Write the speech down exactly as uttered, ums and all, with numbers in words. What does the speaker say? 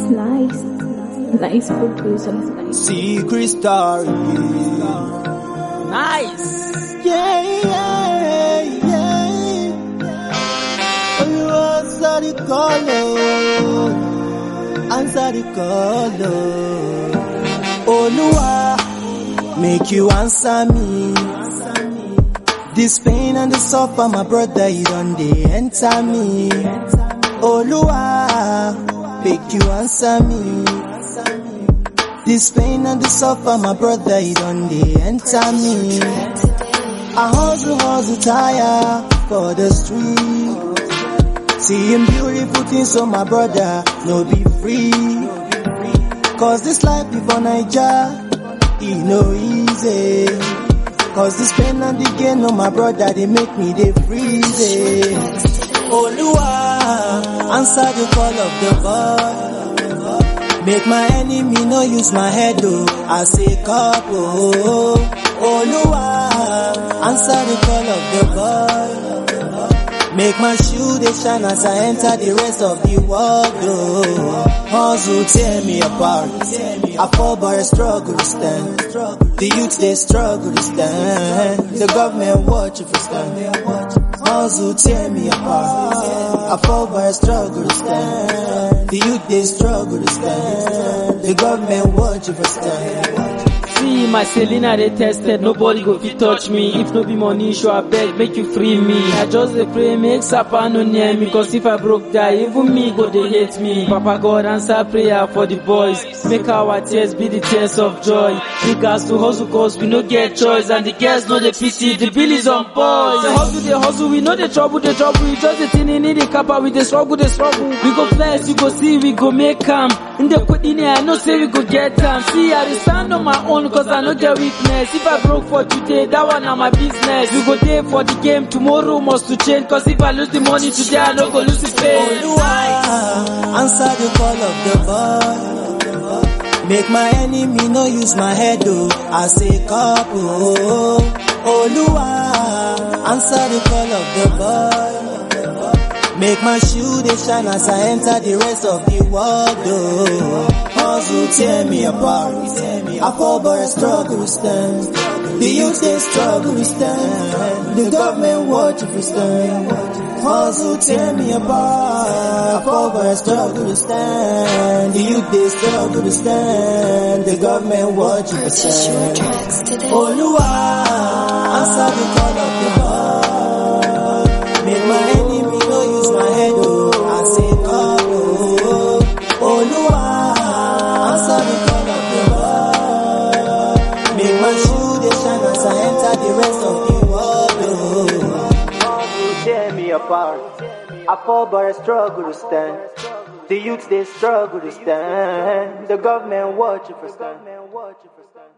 nice, nice producer. Secret story. Nice. Yeah, yeah, yeah. Oh, you answer the call, oh. Answer the call, oh. Oluwa, make you answer me. This pain and the suffer, my brother, you don't they enter me. Oluwa, make you answer me. This pain and the suffer, my brother, you don't they enter me. I hustle, hustle, tire for the street. Seeing beautiful things on my brother, no be free. Cause this life before Niger, it no easy. Cause this pain and the gain on my brother, they make me they freeze. Oluwa, answer the call of the boy. Make my enemy no use my head, oh, I say couple. Oh, Oluwa, answer the call of the boy. Make my shoe they shine as I enter the rest of the world, oh. Hustle tear me apart. I fall but I struggle to stand. The youth they struggle to stand. The government watch if I stand. Hustle tear me apart. I fall but I struggle to stand. The youth they struggle to stand. The government watch if I stand. See my Selena they tested, nobody go fit touch me. If no be money, show I beg, make you free me. I just dey pray, make Sapa no near me. Cause if I broke die, even me go they hate me. Papa God answer prayer for the boys. Make our tears be the tears of joy. Niggas to hustle cause we no get choice. And the girls know the pity, the bill is on boys. The hustle, the hustle, we know the trouble, the trouble. We just the thing in the kappa, we the struggle, the struggle. We go flex, you go see, we go make calm. In the put in here, I know say we go get time. See, I dey stand on my own cause I no get weakness. If I broke for today, that one na my business. We go there for the game, tomorrow must to change. Cause if I lose the money today, I no go lose the pay. Oluwa, answer the call of the boy. Make my enemy no use my head, oh, I say couple. Oluwa, answer the call of the boy. Make my shoe they shine as I enter the rest of the world, oh. Hustle tear me apart. I fall but I struggle to stand. The youth they struggle to stand. The government watch if we stand. Hustle tear me apart. I fall but I struggle to stand. The youth they struggle to stand. The government watch if we stand. Oluwa, answer the call of the boy. Make my enemy no use my head, oh, I say couple. Oluwa, answer the call of the boy. Make my shoe they shine as I enter the rest of the world, oh. Hustle tear me apart. I fall but I struggle to stand. The youth they struggle to stand. The government watch if I stand.